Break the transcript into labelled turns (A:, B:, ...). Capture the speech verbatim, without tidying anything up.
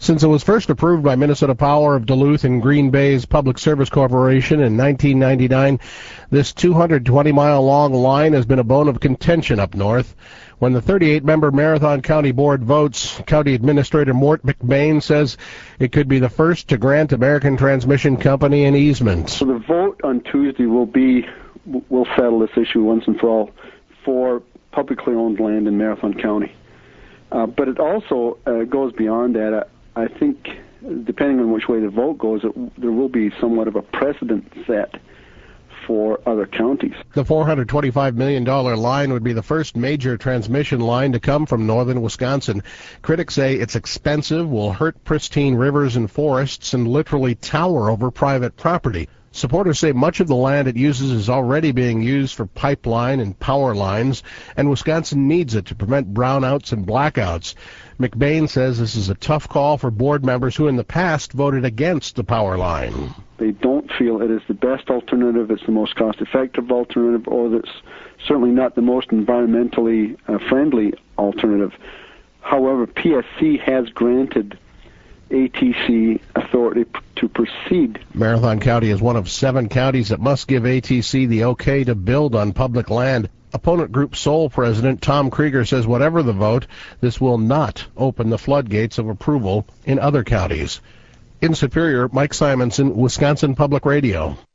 A: Since it was first approved by Minnesota Power of Duluth and Green Bay's Public Service Corporation in nineteen ninety-nine, this two hundred twenty mile long line has been a bone of contention up north. When the thirty-eight member Marathon County Board votes, County Administrator Mort McBain says it could be the first to grant American Transmission Company an easement.
B: So the vote on Tuesday will be, will settle this issue once and for all for publicly owned land in Marathon County. Uh, but it also uh, goes beyond that. I, I think, depending on which way the vote goes, it, there will be somewhat of a precedent set for other counties.
A: The four hundred twenty-five million dollars line would be the first major transmission line to come from northern Wisconsin. Critics say it's expensive, will hurt pristine rivers and forests, and literally tower over private property. Supporters say much of the land it uses is already being used for pipeline and power lines, and Wisconsin needs it to prevent brownouts and blackouts. McBain says this is a tough call for board members who in the past voted against the power line.
B: They don't feel it is the best alternative, it's the most cost-effective alternative, or that's certainly not the most environmentally uh, friendly alternative. However, P S C has granted A T C authority p- to proceed.
A: Marathon County is one of seven counties that must give A T C the okay to build on public land. Opponent Group Seoul President Tom Krieger says whatever the vote, this will not open the floodgates of approval in other counties. In Superior, Mike Simonson, Wisconsin Public Radio.